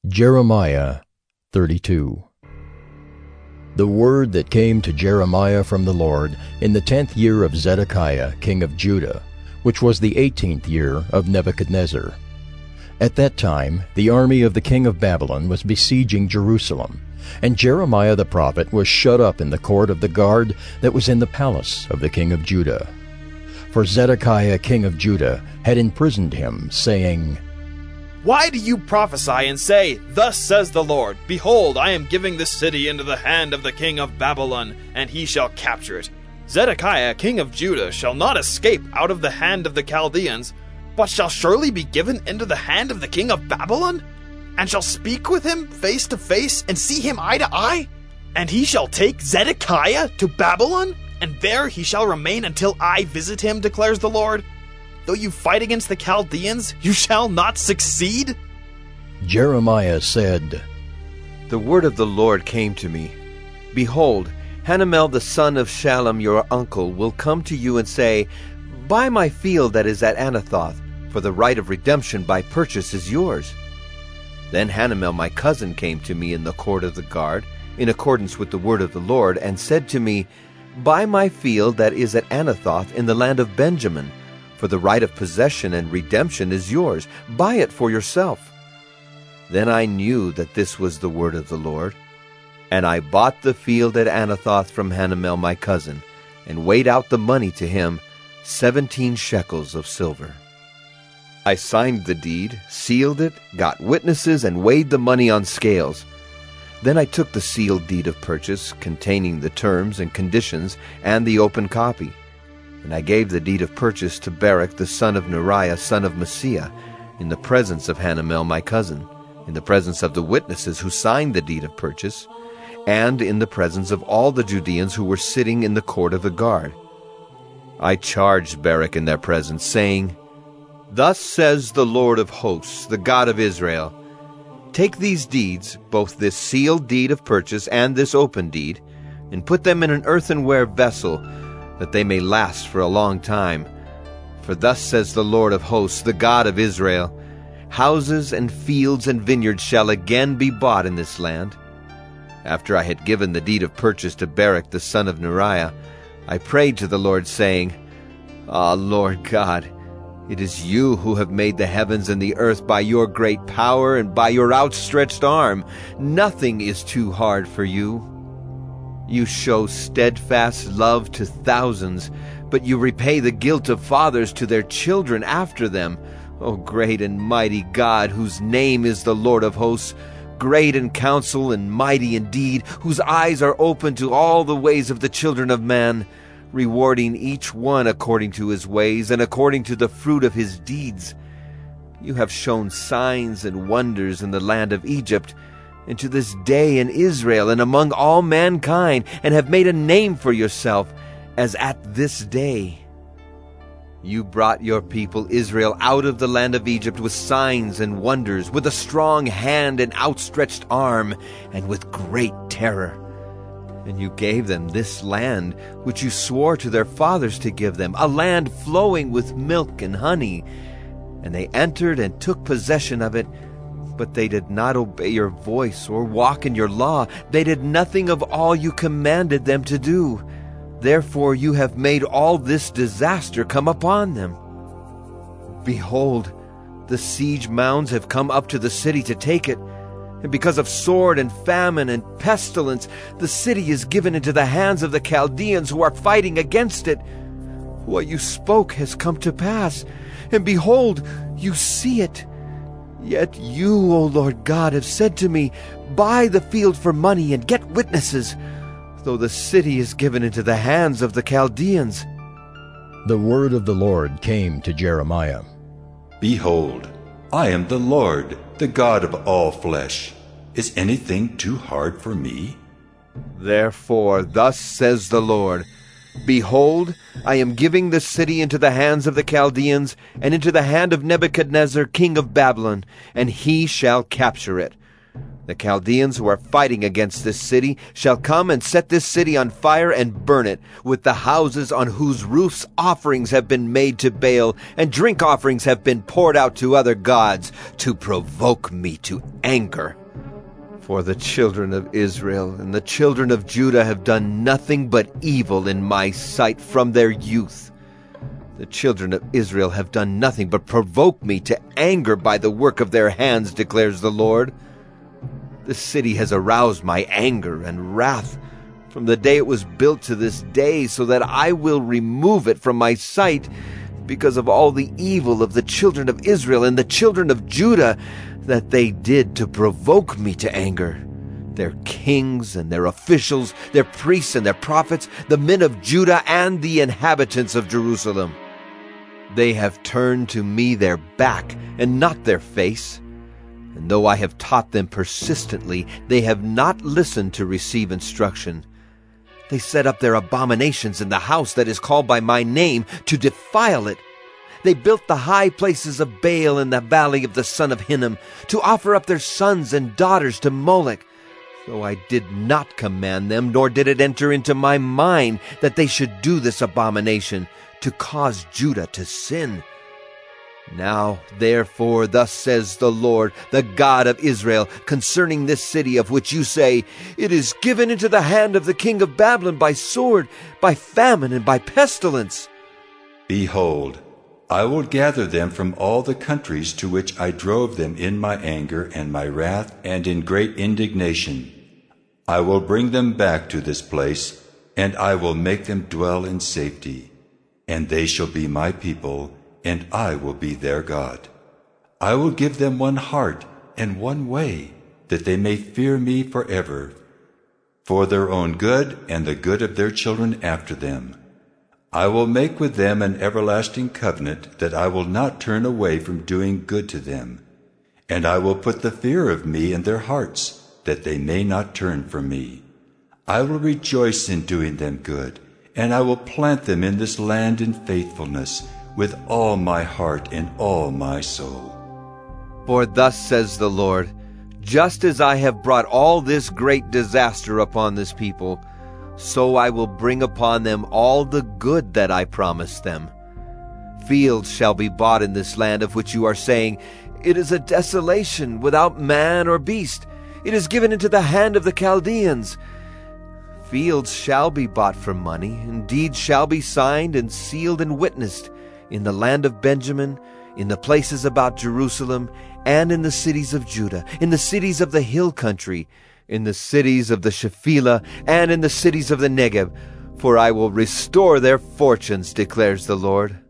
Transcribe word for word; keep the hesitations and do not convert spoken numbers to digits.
Jeremiah thirty-two. The word that came to Jeremiah from the Lord in the tenth year of Zedekiah king of Judah, which was the eighteenth year of Nebuchadnezzar. At that time the army of the king of Babylon was besieging Jerusalem, and Jeremiah the prophet was shut up in the court of the guard that was in the palace of the king of Judah. For Zedekiah king of Judah had imprisoned him, saying, Why do you prophesy and say, Thus says the Lord, Behold, I am giving this city into the hand of the king of Babylon, and he shall capture it. Zedekiah king of Judah shall not escape out of the hand of the Chaldeans, but shall surely be given into the hand of the king of Babylon, and shall speak with him face to face, and see him eye to eye. And he shall take Zedekiah to Babylon, and there he shall remain until I visit him, declares the Lord. Though you fight against the Chaldeans, you shall not succeed? Jeremiah said, The word of the Lord came to me. Behold, Hanamel the son of Shallum your uncle will come to you and say, Buy my field that is at Anathoth, for the right of redemption by purchase is yours. Then Hanamel my cousin came to me in the court of the guard, in accordance with the word of the Lord, and said to me, Buy my field that is at Anathoth in the land of Benjamin, for the right of possession and redemption is yours. Buy it for yourself. Then I knew that this was the word of the Lord. And I bought the field at Anathoth from Hanamel my cousin, and weighed out the money to him, seventeen shekels of silver. I signed the deed, sealed it, got witnesses, and weighed the money on scales. Then I took the sealed deed of purchase, containing the terms and conditions, and the open copy. And I gave the deed of purchase to Baruch the son of Neriah, son of Maaseiah, in the presence of Hanamel my cousin, in the presence of the witnesses who signed the deed of purchase, and in the presence of all the Judeans who were sitting in the court of the guard. I charged Baruch in their presence, saying, Thus says the Lord of hosts, the God of Israel, Take these deeds, both this sealed deed of purchase and this open deed, and put them in an earthenware vessel, that they may last for a long time. For thus says the Lord of hosts, the God of Israel, Houses and fields and vineyards shall again be bought in this land. After I had given the deed of purchase to Baruch the son of Neriah, I prayed to the Lord, saying, Ah, Lord God, it is you who have made the heavens and the earth by your great power and by your outstretched arm. Nothing is too hard for you. You show steadfast love to thousands, but you repay the guilt of fathers to their children after them. O great and mighty God, whose name is the Lord of hosts, great in counsel and mighty in deed, whose eyes are open to all the ways of the children of man, rewarding each one according to his ways and according to the fruit of his deeds. You have shown signs and wonders in the land of Egypt, and to this day in Israel and among all mankind, and have made a name for yourself, as at this day. You brought your people Israel out of the land of Egypt with signs and wonders, with a strong hand and outstretched arm, and with great terror. And you gave them this land, which you swore to their fathers to give them, a land flowing with milk and honey. And they entered and took possession of it, but they did not obey your voice or walk in your law. They did nothing of all you commanded them to do. Therefore you have made all this disaster come upon them. Behold, the siege mounds have come up to the city to take it, and because of sword and famine and pestilence, the city is given into the hands of the Chaldeans who are fighting against it. What you spoke has come to pass, and behold, you see it. Yet you, O Lord God, have said to me, Buy the field for money and get witnesses, though the city is given into the hands of the Chaldeans. The word of the Lord came to Jeremiah. Behold, I am the Lord, the God of all flesh. Is anything too hard for me? Therefore, thus says the Lord, Behold, I am giving the city into the hands of the Chaldeans, and into the hand of Nebuchadnezzar king of Babylon, and he shall capture it. The Chaldeans who are fighting against this city shall come and set this city on fire and burn it, with the houses on whose roofs offerings have been made to Baal, and drink offerings have been poured out to other gods, to provoke me to anger. For the children of Israel and the children of Judah have done nothing but evil in my sight from their youth. The children of Israel have done nothing but provoke me to anger by the work of their hands, declares the Lord. This city has aroused my anger and wrath from the day it was built to this day, so that I will remove it from my sight because of all the evil of the children of Israel and the children of Judah that they did to provoke me to anger. Their kings and their officials, their priests and their prophets, the men of Judah and the inhabitants of Jerusalem. They have turned to me their back and not their face. And though I have taught them persistently, they have not listened to receive instruction. They set up their abominations in the house that is called by my name to defile it. They built the high places of Baal in the valley of the son of Hinnom, to offer up their sons and daughters to Molech. Though I did not command them, nor did it enter into my mind that they should do this abomination, to cause Judah to sin. Now, therefore, thus says the Lord, the God of Israel, concerning this city of which you say, it is given into the hand of the king of Babylon by sword, by famine, and by pestilence. Behold, I will gather them from all the countries to which I drove them in my anger and my wrath and in great indignation. I will bring them back to this place, and I will make them dwell in safety. And they shall be my people, and I will be their God. I will give them one heart and one way, that they may fear me forever, for their own good and the good of their children after them. I will make with them an everlasting covenant, that I will not turn away from doing good to them. And I will put the fear of me in their hearts, that they may not turn from me. I will rejoice in doing them good, and I will plant them in this land in faithfulness, with all my heart and all my soul. For thus says the Lord, just as I have brought all this great disaster upon this people, so I will bring upon them all the good that I promised them. Fields shall be bought in this land of which you are saying, it is a desolation without man or beast. It is given into the hand of the Chaldeans. Fields shall be bought for money, and deeds shall be signed and sealed and witnessed, in the land of Benjamin, in the places about Jerusalem, and in the cities of Judah, in the cities of the hill country, in the cities of the Shephelah, and in the cities of the Negeb. For I will restore their fortunes, declares the Lord.